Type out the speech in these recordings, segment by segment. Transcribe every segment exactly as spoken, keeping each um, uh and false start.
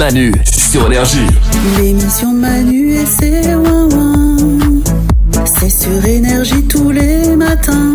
Manu sur Énergie. L'émission de Manu et c'est ouin ouin. C'est sur Énergie tous les matins.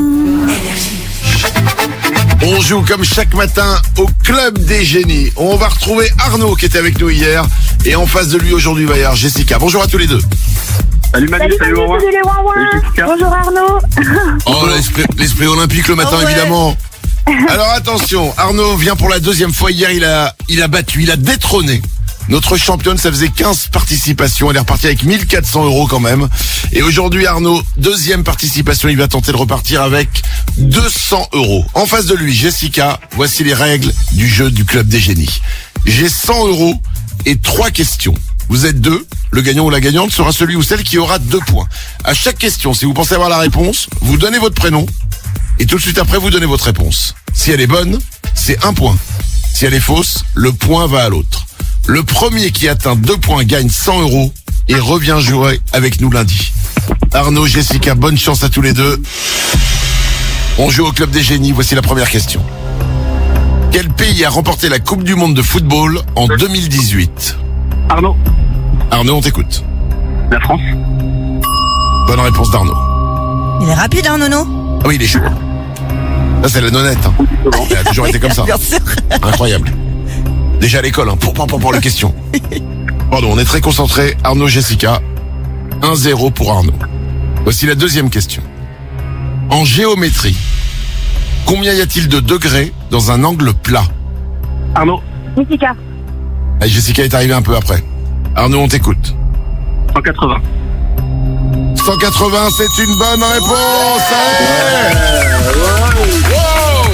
On joue comme chaque matin au Club des Génies. On va retrouver Arnaud qui était avec nous hier. Et en face de lui aujourd'hui va y avoir Jessica. Bonjour à tous les deux. Salut Manu, salut, salut, Wawa. salut les Wawa. Salut Jessica. Bonjour Arnaud. Oh, l'esprit, l'esprit olympique le matin, Oh ouais. évidemment. Alors attention, Arnaud vient pour la deuxième fois. Hier, il a, il a battu, il a détrôné notre championne. Ça faisait quinze participations. Elle est repartie avec mille quatre cents euros quand même. Et aujourd'hui, Arnaud, deuxième participation. Il va tenter de repartir avec deux cents euros. En face de lui, Jessica, voici les règles du jeu du Club des Génies. J'ai cent euros et trois questions. Vous êtes deux. Le gagnant ou la gagnante sera celui ou celle qui aura deux points. À chaque question, si vous pensez avoir la réponse, vous donnez votre prénom. Et tout de suite après, vous donnez votre réponse. Si elle est bonne, c'est un point. Si elle est fausse, le point va à l'autre. Le premier qui atteint deux points gagne cent euros et revient jouer avec nous lundi. Arnaud, Jessica, bonne chance à tous les deux. On joue au Club des Génies. Voici la première question. Quel pays a remporté la Coupe du Monde de football en deux mille dix-huit? Arnaud, Arnaud, on t'écoute. la France. Bonne réponse d'Arnaud. Il est rapide, hein, Nono? Ah oui, il est chaud. Ça, c'est la nonnette. Hein. Elle a toujours été comme ça. Bien sûr. Incroyable. Déjà à l'école, hein, pour, pour, pour, pour les questions. Pardon, on est très concentrés. Arnaud, Jessica. un zéro pour Arnaud. Voici la deuxième question. En géométrie, combien y a-t-il de degrés dans un angle plat? Arnaud, Jessica. Ah, Jessica est arrivée un peu après. Arnaud, on t'écoute. cent quatre-vingts. cent quatre-vingts, c'est une bonne réponse. Allez. Wow.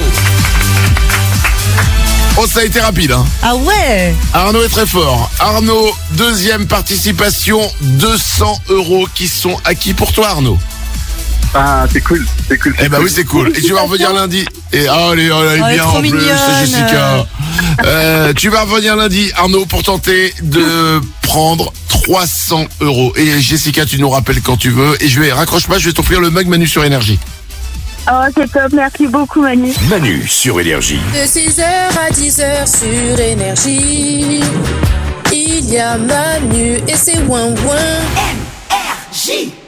Oh, ça a été rapide, hein. Ah ouais. Arnaud est très fort. Arnaud, deuxième participation, deux cents euros qui sont acquis pour toi, Arnaud. Ah, c'est cool, c'est cool. Eh ben cool. oui, c'est cool. Et tu vas revenir lundi. Et oh, elle est, oh, elle est Oh, elle est bien trop en plus, mignonne. c'est Jessica. Euh, tu vas revenir lundi, Arnaud, pour tenter de prendre trois cents euros. Et Jessica, tu nous rappelles quand tu veux. Et je vais, raccroche pas, je vais t'offrir le mug Manu sur Énergie. Oh, c'est top. Merci beaucoup, Manu. Manu sur Énergie. De six heures à dix heures sur Énergie, il y a Manu et c'est ouin ouin. Énergie.